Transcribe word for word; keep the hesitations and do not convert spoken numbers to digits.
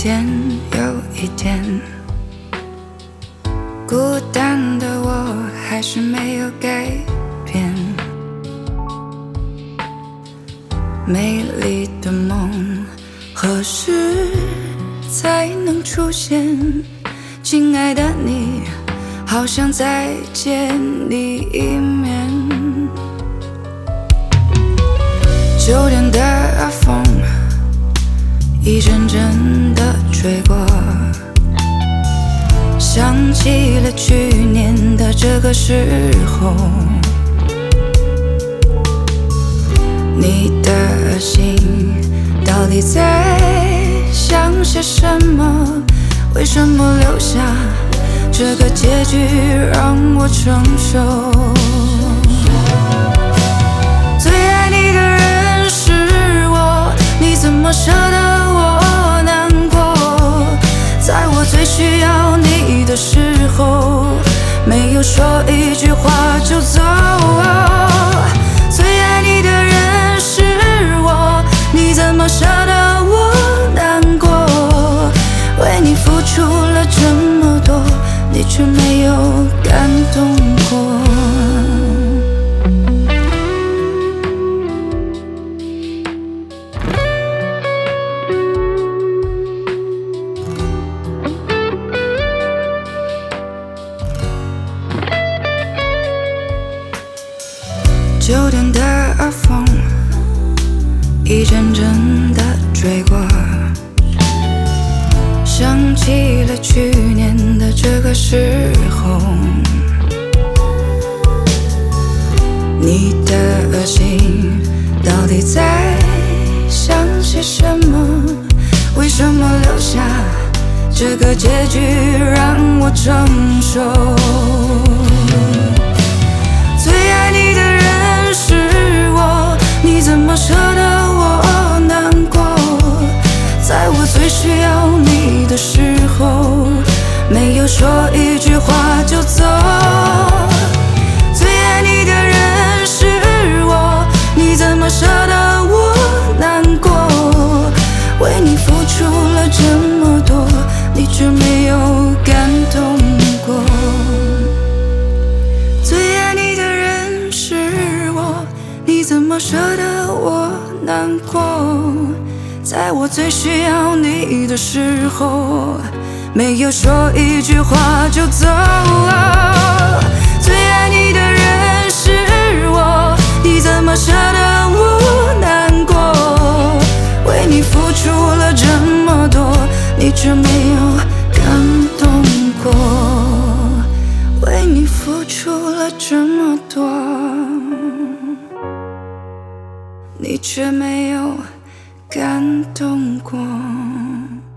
天又一天，孤单的我还是没有改变。美丽的梦何时才能出现？亲爱的你，好想再见你一面。秋天的风一阵阵的吹过，想起了去年的这个时候，你的心到底在想些什么？为什么留下这个结局让我承受？最爱你的人是我，你怎么舍得我难过？在我最需要你的时候，没有说一句话就走。最爱你的人是我，你怎么舍得我难过？为你付出了这么多，你却没有感动过。秋天的风一阵阵的吹过，想起了去年的这个时候，你的心到底在想些什么？为什么留下这个结局让我承受？最爱你的人是我，你怎么舍得我难过？在我最需要你的时候，没有说一句话就走。最爱你的人是我，你怎么舍得我难过？为你付出了这么多，你却没有感动过。最爱你的人是我，你怎么舍得我难过？在我最需要你的时候，没有说一句话就走。最爱你的人是我，你怎么舍得我难过？为你付出了这么多，你却没有感动过。为你付出了这么多，你却没有感动过。